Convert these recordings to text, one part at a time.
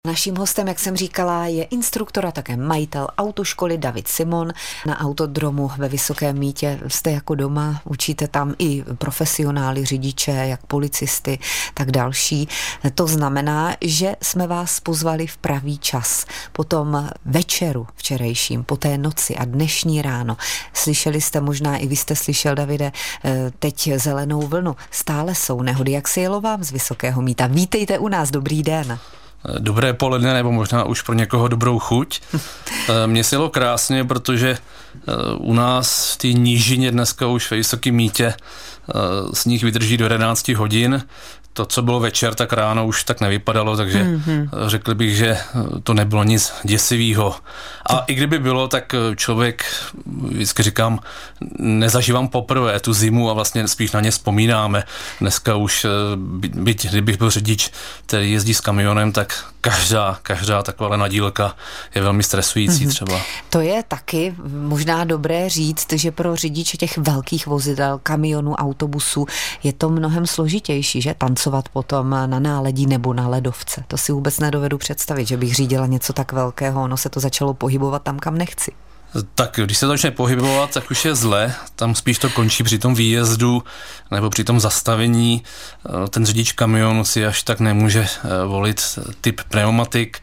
Naším hostem, jak jsem říkala, je instruktor a také majitel autoškoly David Simon. Na autodromu ve Vysokém Mýtě jste jako doma, učíte tam i profesionály, řidiče, jak policisty, tak další. To znamená, že jsme vás pozvali v pravý čas. Po tom večeru včerejším, po té noci a dnešní ráno. Slyšeli jste, možná i vy jste slyšel, Davide, teď zelenou vlnu. Stále jsou nehody. Jak se jelo vám z Vysokého Mýta? Vítejte u nás, dobrý den. Dobré poledne, nebo možná už pro někoho dobrou chuť. Mně se jelo krásně, protože u nás v té nížině dneska už ve Vysokém Mýtě sníh vydrží do 11 hodin. To, co bylo večer, tak ráno už tak nevypadalo, takže řekl bych, že to nebylo nic děsivého. A i kdyby bylo, tak člověk, vždycky říkám, nezažívám poprvé tu zimu a vlastně spíš na ně vzpomínáme. Dneska už, kdybych byl řidič, který jezdí s kamionem, tak každá taková nadílka je velmi stresující třeba. To je taky možná dobré říct, že pro řidiče těch velkých vozidel, kamionů, autobusů je to mnohem složitější, že tancovat potom na náledí nebo na ledovce. To si vůbec nedovedu představit, že bych řídila něco tak velkého, ono se to začalo pohybovat tam, kam nechci. Tak když se začne pohybovat, tak už je zle, tam spíš to končí při tom výjezdu nebo při tom zastavení. Ten řidič kamionu si až tak nemůže volit typ pneumatik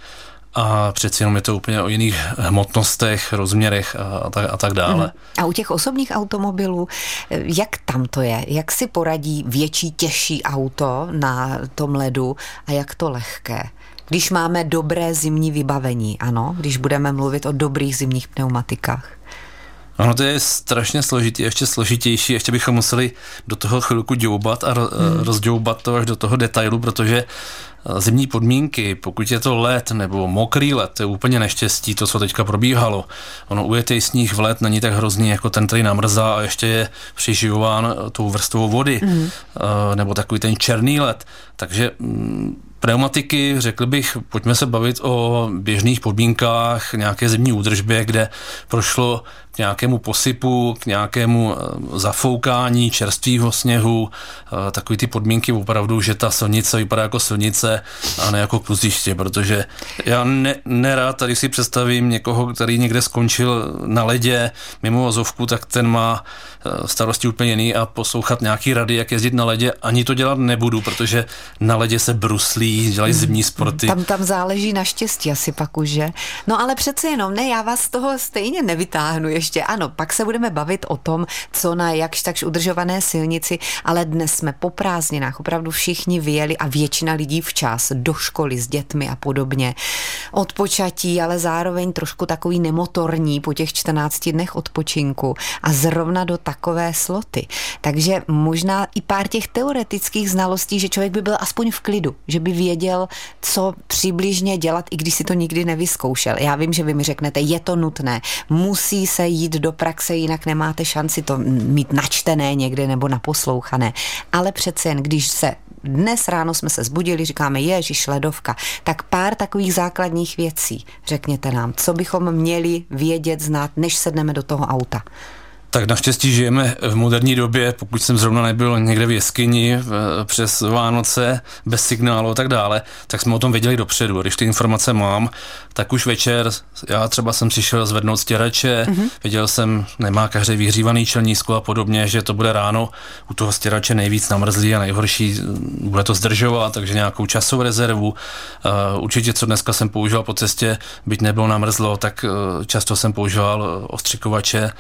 a přeci jenom je to úplně o jiných hmotnostech, rozměrech a tak dále. A u těch osobních automobilů, jak tam to je? Jak si poradí větší, těžší auto na tom ledu a jak to lehké? Když máme dobré zimní vybavení, ano, když budeme mluvit o dobrých zimních pneumatikách. Ano, to je strašně složitý, ještě složitější, ještě bychom museli do toho chvilku děubat a rozděubat to až do toho detailu, protože zimní podmínky, pokud je to led nebo mokrý led, to je úplně neštěstí, to, co teďka probíhalo. Ono ujetý sníh v led není tak hrozný, jako ten, který namrzá a ještě je přiživován tou vrstvou vody, nebo takový ten černý led. Takže pneumatiky, řekl bych, pojďme se bavit o běžných podmínkách, nějaké zimní údržbě, kde prošlo k nějakému posypu, k nějakému zafoukání čerstvého sněhu, takový ty podmínky opravdu, že ta silnice vypadá jako silnice a ne jako kluziště, protože já nerad tady si představím někoho, který někde skončil na ledě mimo vozovku, tak ten má starosti úplně jiný a poslouchat nějaký rady, jak jezdit na ledě, ani to dělat nebudu, protože na ledě se bruslí, dělají zimní sporty. Tam záleží na štěstí asi pak už, že? No ale přece jenom, ne, já vás z toho stejně nevytáhnu ještě. Ano, pak se budeme bavit o tom, co na jakž takž udržované silnici, ale dnes jsme po prázdninách opravdu všichni vyjeli a většina lidí včas do školy s dětmi a podobně. Odpočatí, ale zároveň trošku takový nemotorní po těch 14 dnech odpočinku a zrovna do takové sloty. Takže možná i pár těch teoretických znalostí, že člověk by byl aspoň v klidu, že by věděl, co přibližně dělat, i když si to nikdy nevyzkoušel. Já vím, že vy mi řeknete, je to nutné, musí se jít do praxe, jinak nemáte šanci to mít načtené někde nebo naposlouchané. Ale přece jen, když se dnes ráno jsme se zbudili, říkáme, ježiš, ledovka, tak pár takových základních věcí, řekněte nám, co bychom měli vědět, znát, než sedneme do toho auta. Tak naštěstí žijeme v moderní době, pokud jsem zrovna nebyl někde v jeskyni přes Vánoce, bez signálu a tak dále, tak jsme o tom věděli dopředu. Když ty informace mám, tak už večer, já třeba jsem přišel zvednout stěrače, věděl jsem, nemá každý vyhřívaný čelnízko a podobně, že to bude ráno u toho stěrače nejvíc namrzlý a nejhorší, bude to zdržovat, takže nějakou časovou rezervu. Určitě, co dneska jsem používal po cestě, byť nebylo namrzlo, tak často jsem používal ostřikovače,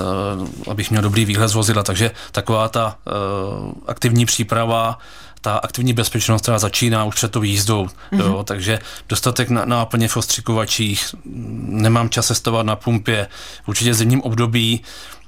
abych měl dobrý výhled z vozidla, takže taková ta aktivní příprava, ta aktivní bezpečnost, která začíná už před tou jízdou, jo, takže dostatek náplně v ostřikovačích, nemám čas cestovat na pumpě, určitě v zimním období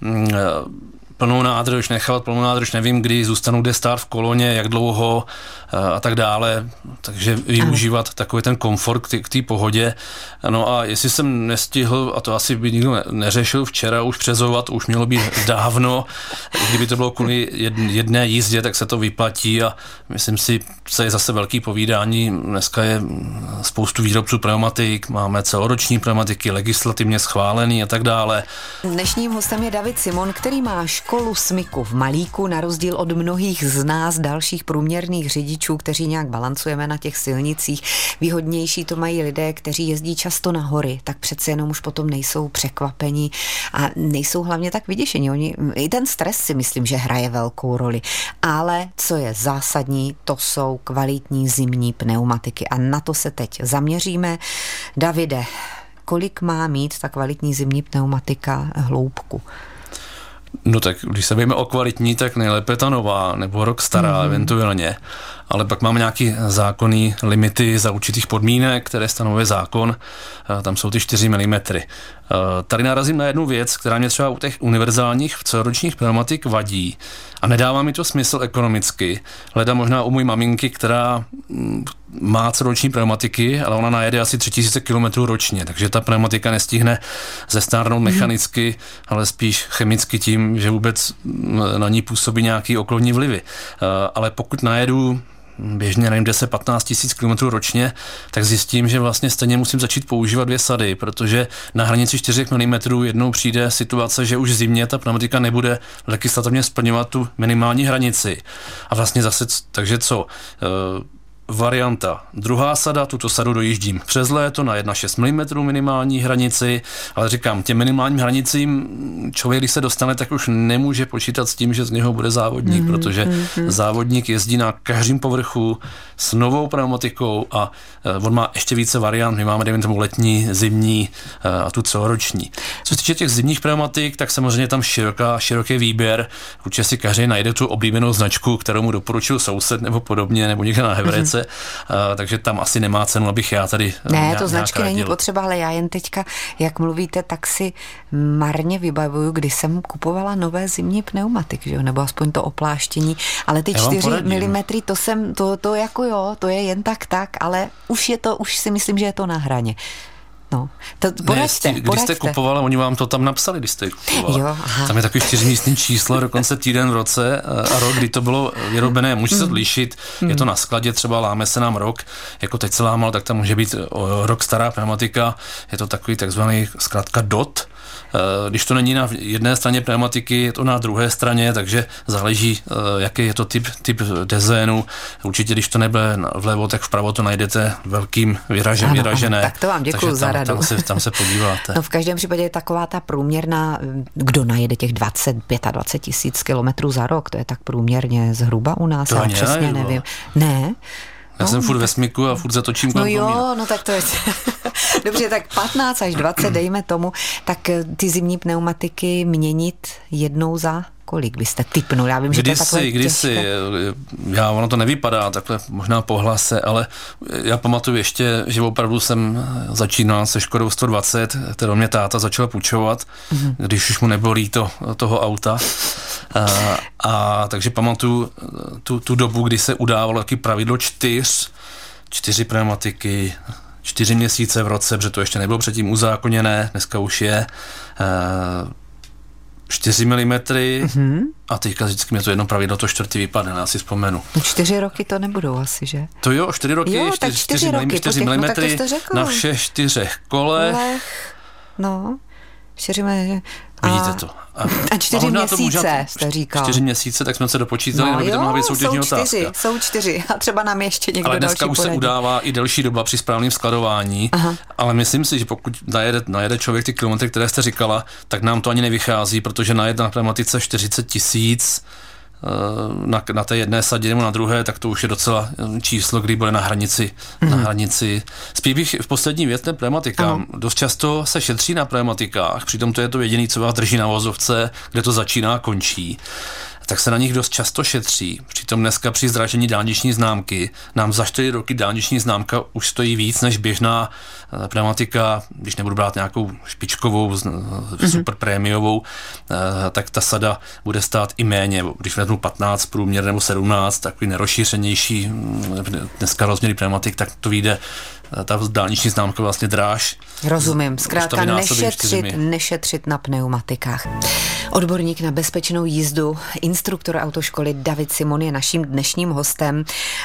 plnou nádrž, nechávat plnou nádrž, nevím, kdy zůstanu kde stát v koloně, jak dlouho a tak dále, takže využívat takový ten komfort k té pohodě. No a jestli jsem nestihl, a to asi by nikdo neřešil včera, už přezovat, už mělo být dávno, kdyby to bylo kvůli jedné jízdě, tak se to vyplatí a myslím si, co je zase velký povídání, dneska je spoustu výrobců pneumatik, máme celoroční pneumatiky, legislativně schválený a tak dále. Dnešním hostem je David Simon, který má školu školu smyku v Malíku, na rozdíl od mnohých z nás dalších průměrných řidičů, kteří nějak balancujeme na těch silnicích. Výhodnější to mají lidé, kteří jezdí často na hory, tak přece jenom už potom nejsou překvapení a nejsou hlavně tak vyděšení. I ten stres si myslím, že hraje velkou roli. Ale co je zásadní, to jsou kvalitní zimní pneumatiky a na to se teď zaměříme. Davide, kolik má mít ta kvalitní zimní pneumatika hloubku? No tak, když se bavíme o kvalitní, tak nejlépe ta nová, nebo rok stará eventuálně. Ale pak máme nějaký zákonný limity za určitých podmínek, které stanovuje zákon. Tam jsou ty 4 mm. Tady narazím na jednu věc, která mě třeba u těch univerzálních celoročních pneumatik vadí. A nedává mi to smysl ekonomicky. Leda možná u mojí maminky, která má celoroční pneumatiky, ale ona najede asi 3000 km ročně, takže ta pneumatika nestihne zestárnout mechanicky, ale spíš chemicky tím, že vůbec na ní působí nějaký okolní vlivy. Ale pokud najedu běžně, nevím, 10-15 tisíc kilometrů ročně, tak zjistím, že vlastně stejně musím začít používat 2 sady, protože na hranici 4 mm jednou přijde situace, že už zimně ta pneumatika nebude legislativně splňovat tu minimální hranici. A vlastně zase, takže co? Varianta. Druhá sada, tuto sadu dojíždím přes léto na 1,6 mm minimální hranici, ale říkám, těm minimálním hranicím člověk, když se dostane, tak už nemůže počítat s tím, že z něho bude závodník, protože závodník jezdí na každém povrchu s novou pneumatikou a on má ještě více variant. My máme, dejme tomu, letní, zimní a tu celoroční. Co se týče těch zimních pneumatik, tak samozřejmě tam široký výběr. Určitě si každý najde tu oblíbenou značku, kterou mu doporučil soused nebo podobně, nebo někde na Heverece. Takže tam asi nemá cenu, abych já tady Ne, to značky není potřeba, ale já jen teďka, jak mluvíte, tak si marně vybavuju, když jsem kupovala nové zimní pneumatiky, že jo? Nebo aspoň to opláštění, ale ty 4 mm, to jako jo, to je jen tak, ale už si myslím, že je to na hraně. No, poraďte. Když jste kupovala, oni vám to tam napsali, když jste kupovala. Jo, tam je takový 4místní číslo, dokonce týden v roce a rok, kdy to bylo vyrobené. Může se lišit, je to na skladě, třeba láme se nám rok, jako teď se lámal, tak tam může být rok stará pneumatika, je to takový takzvaný zkrátka DOT. Když to není na jedné straně pneumatiky, je to na druhé straně, takže záleží, jaký je to typ dezénu. Určitě, když to nebude vlevo, tak vpravo to najdete velkým vyražené. Ano, tak to vám děkuju za radu. Tam se podíváte. No v každém případě je taková ta průměrná, kdo najede těch 25 tisíc kilometrů za rok, to je tak průměrně zhruba u nás, já přesně nevím. Ne? Já jsem furt ve smyku a furt zatočím kolem. No jo, no tak to je... Dobře, tak 15 až 20, dejme tomu, tak ty zimní pneumatiky měnit jednou za kolik byste tipnul? Já vím, že to je takové Kdysi, ono to nevypadá takhle možná po hlase, ale já pamatuju ještě, že opravdu jsem začínal se Škodou 120, kterou mě táta začal půjčovat, když už mu nebylo líto toho auta. Takže pamatuju tu dobu, kdy se udávalo taky pravidlo 4 pneumatiky, 4 měsíce v roce, protože to ještě nebylo předtím uzákoněné, dneska už je 4 mm a teďka vždycky mě to jedno pravidlo, to 4. vypadne, já si vzpomenu. No 4 roky to nebudou asi, že? To jo, 4 roky, jo, 4 mm na všech 4 kolech. No, 4 Vidíte to. A 4 měsíce, jste říkal. 4 měsíce, tak jsme se dopočítali, aby to mohla být soutěžní otázka. Jsou 4 a třeba nám ještě někdo další. Ale dneska už se udává i delší doba při správném skladování, ale myslím si, že pokud najede člověk ty kilometry, které jste říkala, tak nám to ani nevychází, protože najede na pneumatice 40 tisíc na té jedné sadě nebo na druhé, tak to už je docela číslo, kdy bude na hranici. Spíš bych v poslední věc pneumatikám. Dost často se šetří na pneumatikách, přitom to je to jediné, co vás drží na vozovce, kde to začíná a končí. Tak se na nich dost často šetří. Přitom dneska při zdražení dálniční známky nám za 4 roky dálniční známka už stojí víc než běžná pneumatika, když nebudu brát nějakou špičkovou, super prémiovou, tak ta sada bude stát i méně. Když vezmu 15 průměr nebo 17, takový nerozšířenější dneska rozměry pneumatik, tak to vyjde ta dálniční známka vlastně dráž. Rozumím, zkrátka nešetřit na pneumatikách. Odborník na bezpečnou jízdu, instruktor autoškoly David Simon je naším dnešním hostem a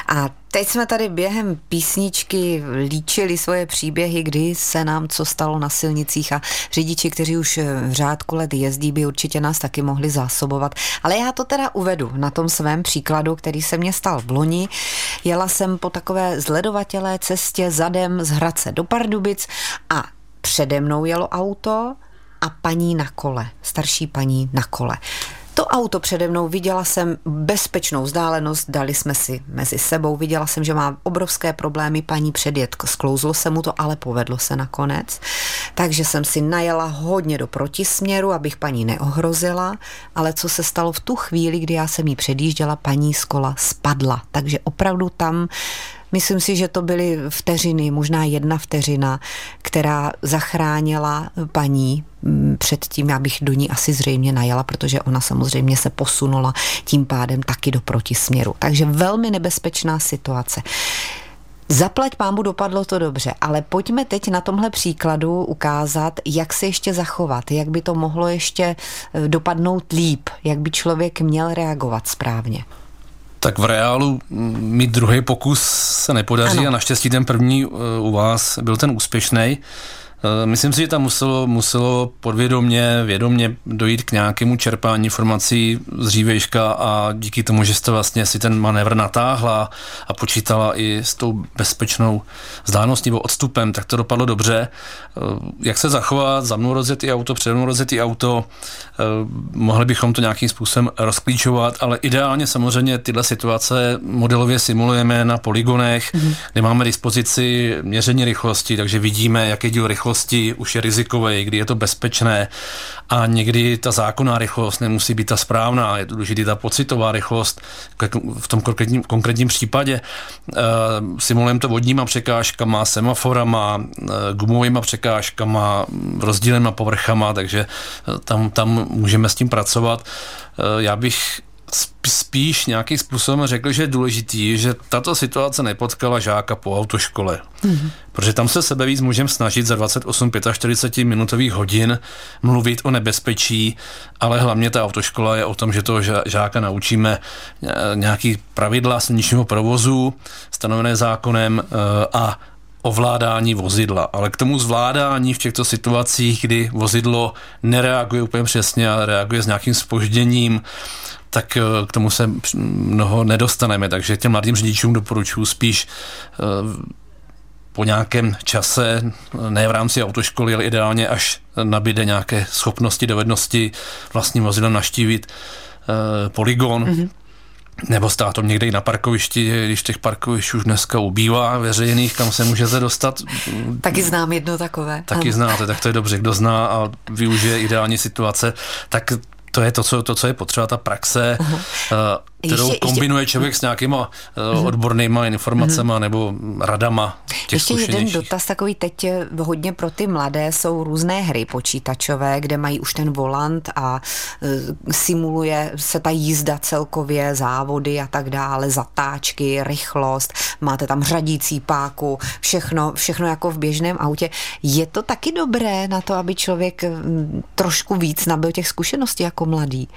Teď jsme tady během písničky líčili svoje příběhy, kdy se nám co stalo na silnicích a řidiči, kteří už řádku let jezdí, by určitě nás taky mohli zásobovat. Ale já to teda uvedu na tom svém příkladu, který se mně stal v loni. Jela jsem po takové zledovatělé cestě zadem z Hradce do Pardubic a přede mnou jelo auto a paní na kole, starší paní na kole. To auto přede mnou, viděla jsem bezpečnou vzdálenost, dali jsme si mezi sebou, viděla jsem, že má obrovské problémy, paní předjet, sklouzlo se mu to, ale povedlo se nakonec. Takže jsem si najela hodně do protisměru, abych paní neohrozila, ale co se stalo v tu chvíli, kdy já jsem jí předjížděla, paní z kola spadla. Takže opravdu tam, myslím si, že to byly vteřiny, možná 1 vteřina, která zachránila paní před tím, abych do ní asi zřejmě najela, protože ona samozřejmě se posunula tím pádem taky do protisměru. Takže velmi nebezpečná situace. Zaplať pánbu, dopadlo to dobře, ale pojďme teď na tomhle příkladu ukázat, jak se ještě zachovat, jak by to mohlo ještě dopadnout líp, jak by člověk měl reagovat správně. Tak v reálu mít druhý pokus se nepodaří, ano. A naštěstí ten první u vás byl ten úspěšný. Myslím si, že tam muselo podvědomě, vědomě dojít k nějakému čerpání informací z dřívejška a díky tomu, že jste vlastně si ten manévr natáhla a počítala i s tou bezpečnou vzdáleností nebo odstupem, tak to dopadlo dobře. Jak se zachovat, za mnou rozjetý auto, přede mnou rozjetý auto, mohli bychom to nějakým způsobem rozklíčovat, ale ideálně samozřejmě tyhle situace modelově simulujeme na polygonech, kde máme dispozici měření rychlosti, takže vidíme, jaký díl rychlosti už je rizikový, kdy je to bezpečné a někdy ta zákonná rychlost nemusí být ta správná, je to důležitá ta pocitová rychlost v tom konkrétním případě. Simulujeme to vodníma překážkama, semaforama, gumovými překážkama, rozdílnýma povrchama, takže tam můžeme s tím pracovat. Já bych spíš nějakým způsobem řekl, že je důležitý, že tato situace nepotkala žáka po autoškole. Protože tam se sebe víc můžeme snažit za 28-45 minutových hodin mluvit o nebezpečí, ale hlavně ta autoškola je o tom, že toho žáka naučíme nějaký pravidla silničního provozu stanovené zákonem a ovládání vozidla. Ale k tomu zvládání v těchto situacích, kdy vozidlo nereaguje úplně přesně a reaguje s nějakým zpožděním, tak k tomu se mnoho nedostaneme. Takže těm mladým řidičům doporučuji spíš po nějakém čase, ne v rámci autoškoly, ale ideálně až nabíde nějaké schopnosti, dovednosti vlastním vozidlem naštívit polygon, nebo stát to někde i na parkovišti, když těch parkovišť už dneska ubývá veřejných, kam se můžete dostat. Taky znám jedno takové. Taky znáte, tak to je dobře, kdo zná a využije ideální situace, tak to je to, co je potřeba, ta praxe, kterou kombinuje člověk s nějakýma odbornýma informacemi nebo radama těch zkušenějších. Ještě jeden dotaz takový teď hodně pro ty mladé, jsou různé hry počítačové, kde mají už ten volant a simuluje se ta jízda celkově, závody a tak dále, zatáčky, rychlost, máte tam řadící páku, všechno jako v běžném autě. Je to taky dobré na to, aby člověk trošku víc nabyl těch zkušeností jako mladý?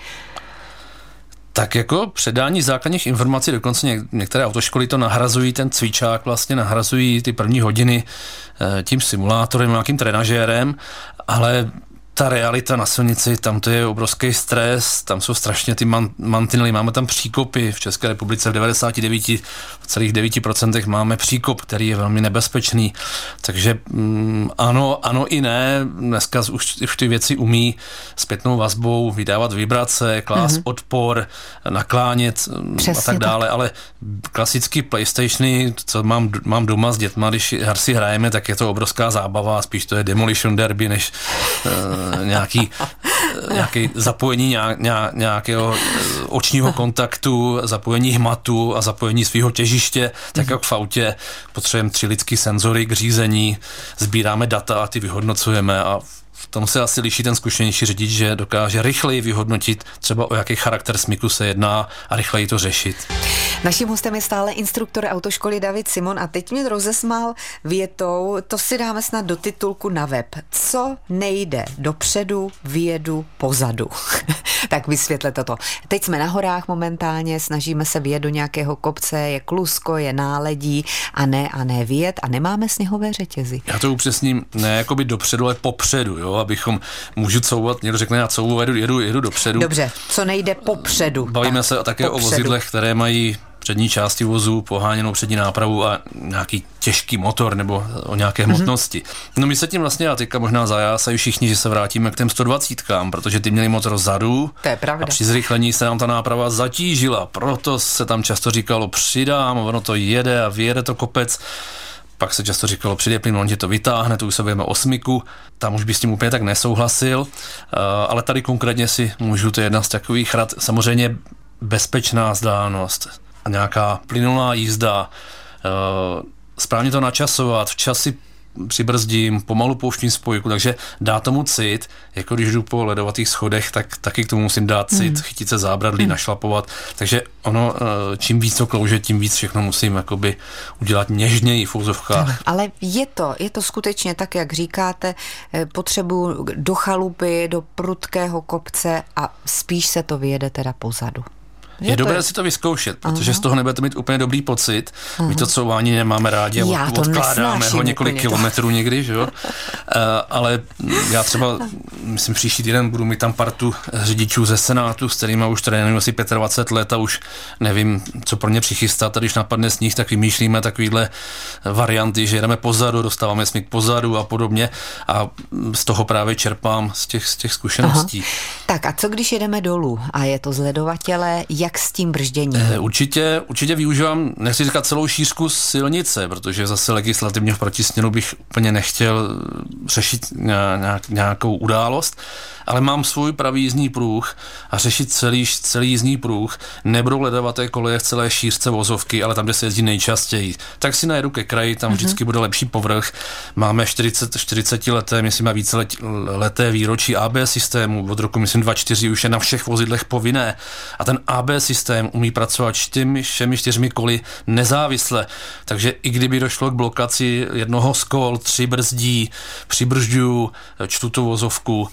Tak jako předání základních informací, dokonce některé autoškoly to nahrazují, ten cvičák vlastně nahrazují ty první hodiny tím simulátorem, nějakým trenažérem, ale ta realita na silnici, tam to je obrovský stres, tam jsou strašně ty mantinely, máme tam příkopy v České republice v 99,9% máme příkop, který je velmi nebezpečný, takže ano i ne, dneska už ty věci umí zpětnou vazbou vydávat vibrace, klást odpor, naklánět a tak dále, ale klasický PlayStationy, co mám doma s dětma, když si hrajeme, tak je to obrovská zábava, spíš to je Demolition Derby, než nějaký zapojení nějakého očního kontaktu, zapojení hmatu a zapojení svého těžiště, tak jak v autě potřebujeme 3 lidský senzory k řízení, sbíráme data a ty vyhodnocujeme a v tom se asi liší ten zkušenější řidič, že dokáže rychleji vyhodnotit třeba o jaký charakter smyku se jedná a rychleji to řešit. Naším hostem je stále instruktor autoškoly David Simon a teď mě rozesmál větou, to si dáme snad do titulku na web. Co nejde dopředu, vyjedu pozadu. Tak vysvětlete to. Teď jsme na horách momentálně, snažíme se vyjet do nějakého kopce, je klusko, je náledí a ne vyjet a nemáme sněhové řetězy. Já to upřesním, ne jakoby dopředu, ale popředu, jo, abychom můžu couvat, někdo řekne, já couvu, jedu dopředu. Dobře, co nejde popředu. Bavíme se také o vozidlech, které mají přední části vozu, poháněnou přední nápravu a nějaký těžký motor nebo o nějaké hmotnosti. No my se tím vlastně, a teďka možná zajásají všichni, že se vrátíme k těm 120kám, protože ty měli motor vzadu. To je pravda. A při zrychlení se nám ta náprava zatížila, proto se tam často říkalo přidám, ono to jede a vyjede to kopec. Pak se často říkalo, přidej plyn, on tě to vytáhne, to už se budeme 8, tam už by s tím úplně tak nesouhlasil, ale tady konkrétně si můžu, to je jedna z takových rad, samozřejmě bezpečná vzdálenost a nějaká plynulá jízda, správně to načasovat, včas si přibrzdím, pomalu pouštím spojku, takže dá tomu cit, jako když jdu po ledovatých schodech, tak taky k tomu musím dát cit, chytit se zábradlí, našlapovat, takže ono, čím víc to klouže, tím víc všechno musím jakoby udělat něžněji v úzovkách. Ale je to skutečně tak, jak říkáte, potřebuji do chalupy, do prudkého kopce a spíš se to vyjede teda pozadu. Je dobré si to vyzkoušet, protože z toho nebudete mít úplně dobrý pocit. My to couvání nemáme rádi a odkládáme ho několik kilometrů někdy, že jo? Ale já třeba, myslím, příští týden budu mít tam partu řidičů ze Senátu, s kterýma už trénuju asi 25 let a už nevím, co pro ně přichystat. A když napadne sníh, tak vymýšlíme takovýhle varianty, že jedeme pozadu, dostáváme smyk pozadu a podobně a z toho právě čerpám z těch zkušeností. Aha. Tak a co když jedeme dolů a je to zledovatele, jak s tím bržděním? Určitě využívám, nechci říkat celou šířku silnice, protože zase legislativně v protisměru bych úplně nechtěl řešit nějakou událost, ale mám svůj pravý jízdní pruh a řešit celý jízdní pruh nebudou ledovaté koleje v celé šířce vozovky, ale tam, kde se jezdí nejčastěji. Tak si najedu ke kraji, tam vždycky bude lepší povrch. Máme 40 leté, myslím, a více leté výročí ABS systému. Od roku, myslím, 2004 už je na všech vozidlech povinné. A ten ABS systém umí pracovat všemi 4 koly nezávisle. Takže i kdyby došlo k blokaci jednoho z kol, 3 brzdí, přibržďuju, čtu tu vozovku,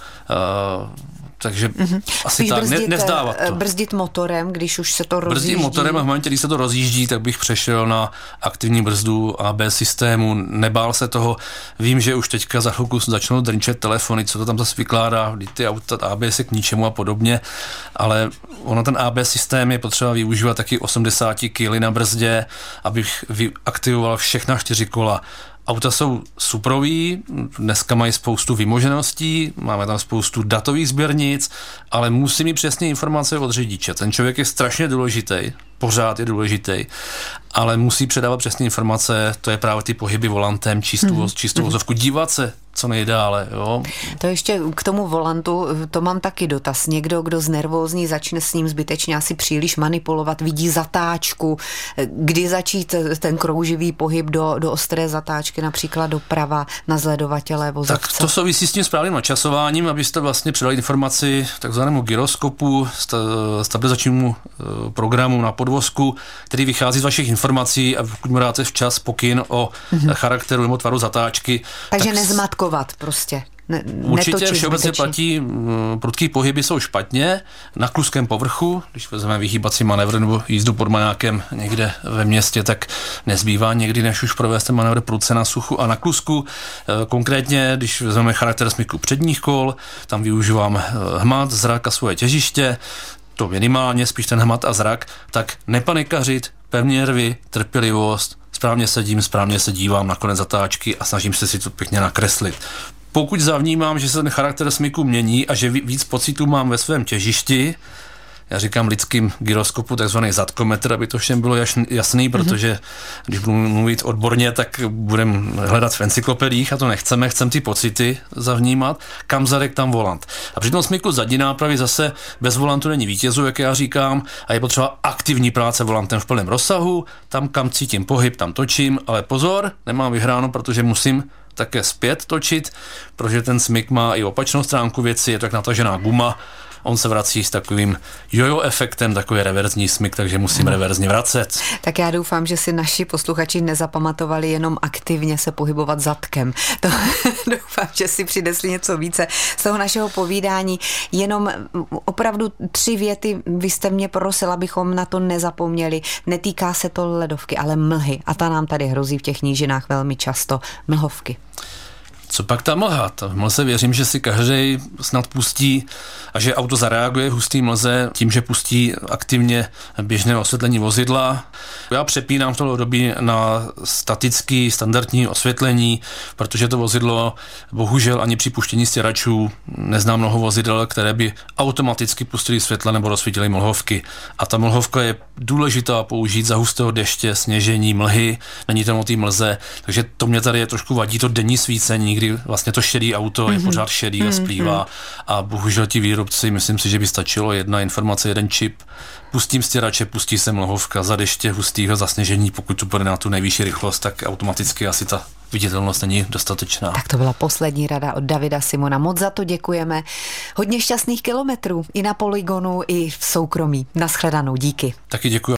takže asi tak, nezdávat to. Brzdit motorem, když už se to rozjíždí. Brzdit motorem a v momentě, když se to rozjíždí, tak bych přešel na aktivní brzdu ABS systému, nebál se toho. Vím, že už teďka za chvilku začnou drnčet telefony, co to tam zase vykládá, ty auta ABS je k ničemu a podobně, ale ono ten ABS systém je potřeba využívat taky 80 kg na brzdě, abych aktivoval všechna 4 kola. Auta jsou suprový, dneska mají spoustu vymožeností, máme tam spoustu datových sběrnic, ale musí mít přesně informace od řidiče. Ten člověk je strašně důležitý, pořád je důležitý, ale musí předávat přesné informace, to je právě ty pohyby volantem, čistou vozovku, dívat se co nejdále. Jo. To ještě k tomu volantu, to mám taky dotaz. Někdo, kdo znervózní, začne s ním zbytečně asi příliš manipulovat, vidí zatáčku, kdy začít ten krouživý pohyb do ostré zatáčky, například doprava na zledovatele vozovce. Tak to souvisí s tím správným načasováním, abyste vlastně předali informaci takzvanému gyroskopu, stabilizačnímu programu na podvozku, který vychází z vašich informací a pokud mu dáte včas pokyn o charakteru nebo tvaru zatáčky. Takže nezmatkovat prostě. Určitě všeobecně platí, prudký pohyby jsou špatně, na kluském povrchu, když vezmeme vyhýbací manévr nebo jízdu pod majákem někde ve městě, tak nezbývá někdy, než už provést ten manévr prudce na suchu a na klusku. Konkrétně, když vezmeme charakter smyku předních kol, tam využívám hmat, zrak a svoje těžiště, to minimálně, spíš ten hmat a zrak, tak nepanikařit, pevné nervy, trpělivost, správně sedím, správně se dívám na konec zatáčky a snažím se si to pěkně nakreslit. Pokud zavnímám, že se ten charakter smyku mění a že víc pocitů mám ve svém těžišti, já říkám lidským gyroskopu, takzvaný zadkometr, aby to všem bylo jasný, protože když budu mluvit odborně, tak budeme hledat v encyklopediích a to nechceme, chceme ty pocity zavnímat, kam zadek, tam volant. A při tom smyku zadní nápravy zase bez volantu není vítězů, jak já říkám, a je potřeba aktivní práce volantem v plném rozsahu, tam, kam cítím pohyb, tam točím, ale pozor, nemám vyhráno, protože musím také zpět točit, protože ten smyk má i opačnou stránku věci, je to jak natažená guma, on se vrací s takovým jojo efektem, takový reverzní smyk, takže musím reverzně vracet. Tak já doufám, že si naši posluchači nezapamatovali jenom aktivně se pohybovat zadkem. To doufám, že si přinesli něco více z toho našeho povídání. Jenom opravdu 3 věty, vy jste mě prosil, abychom na to nezapomněli. Netýká se to ledovky, ale mlhy. A ta nám tady hrozí v těch nížinách velmi často. Mlhovky. Co pak ta mlha? V mlze věřím, že si každý snad pustí a že auto zareaguje v hustý mlze tím, že pustí aktivně běžné osvětlení vozidla. Já přepínám v tom období na statický standardní osvětlení, protože to vozidlo bohužel ani při puštění stěračů neznám mnoho vozidel, které by automaticky pustili světla nebo rozsvítili mlhovky. A ta mlhovka je důležitá použít za hustého deště, sněžení, mlhy, není tam o té mlze, takže to mě tady je trošku vadí to denní svícení, kdy vlastně to šedý auto je pořád šedý a splývá a bohužel ti výrobci, myslím si, že by stačilo jedna informace, jeden čip, pustím stěrače, pustí se mlhovka za deště hustýho zasněžení, pokud tu půjde na tu nejvyšší rychlost, tak automaticky asi ta viditelnost není dostatečná. Tak to byla poslední rada od Davida Simona. Moc za to děkujeme. Hodně šťastných kilometrů i na polygonu, i v soukromí. Nashledanou, díky. Taky děkuji.